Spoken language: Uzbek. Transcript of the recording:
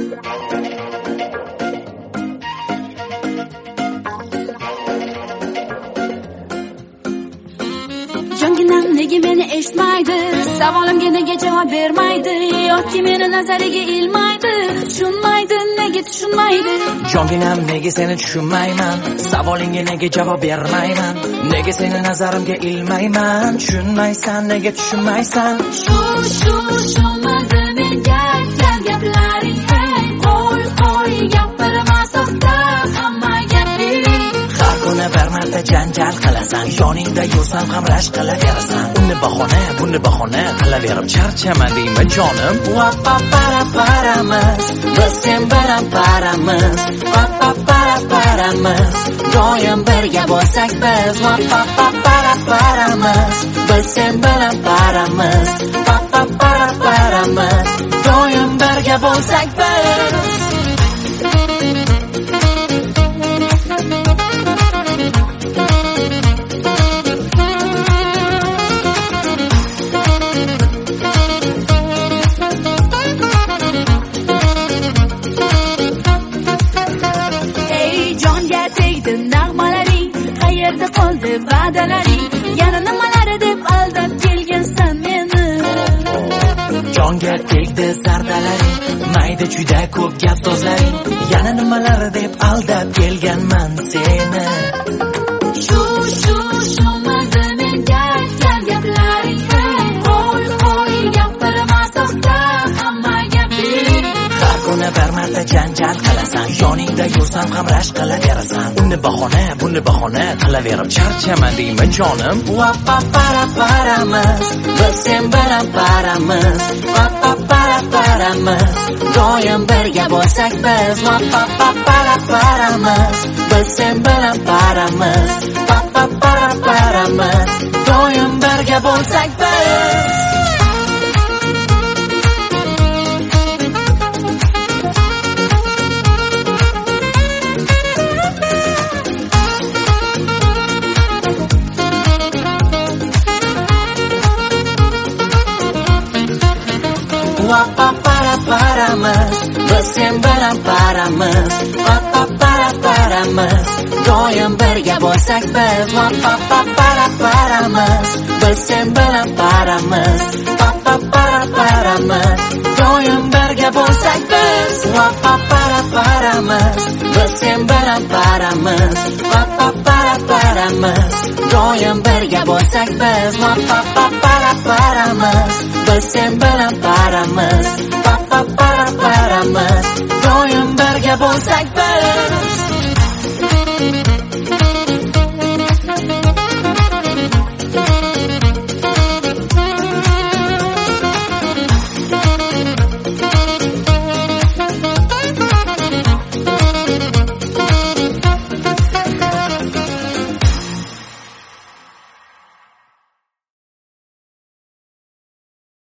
Jonginam nega meni eshitmaydi, savolimga nega javob bermaydi, yoki meni nazariga ilmaydi, tushunmaydi, nega tushunmaydi. Jonginam nega seni tushunmayman, savolingga nega javob bermayman, nega seni nazarimga ilmayman, tushunmaysan, nega tushunmaysan. Tushunmadi menga gaplaring, qo'y gapirma soxta hamma gaping. Har kuni bir marta janjal qilasan, yoningda yursam ham rashk qilaverasan. Uni bahona, buni bahona qilaverib charchamadingmi jonim? Paramiz, biz sen bilan paramiz. Paramiz, doim birga bo'lsak biz. Paramiz, biz sen bilan paramiz. Paramiz, doim birga bo'lsak biz. Qayerda qoldi va'dalaring, yana nimalar deb aldab kelgansan meni. Jonga tegdi zardalaring, mayda chuyda ko'p gap so'zlaring, yana nimalar deb aldab kelganman seni. Tushunmadi menga gaplaring, qo'y gapirma soxta hamma gaping. Har kuni bir marta janjal qilasan, yoningda yursam ham rashk qilaverasan. Uni bahona, buni bahona qilaverib charchamadingmi jonim? Paramiz, biz sen bilan paramiz. Paramiz, doim birga bo'lsak biz. Paramiz, biz sen bilan paramiz. Paramiz, doim birga bo'lsak biz. Paramiz, biz sen bilan paramiz. Paramiz, doim birga bo'lsak biz. Paramiz, biz sen bilan paramiz. Paramiz, doim birga bo'lsak biz. Paramiz, biz sen bilan paramiz. Paramiz, doim birga bo'lsak biz. Paramiz, biz sen bilan paramiz. Paramiz, doim birga bo'lsak biz.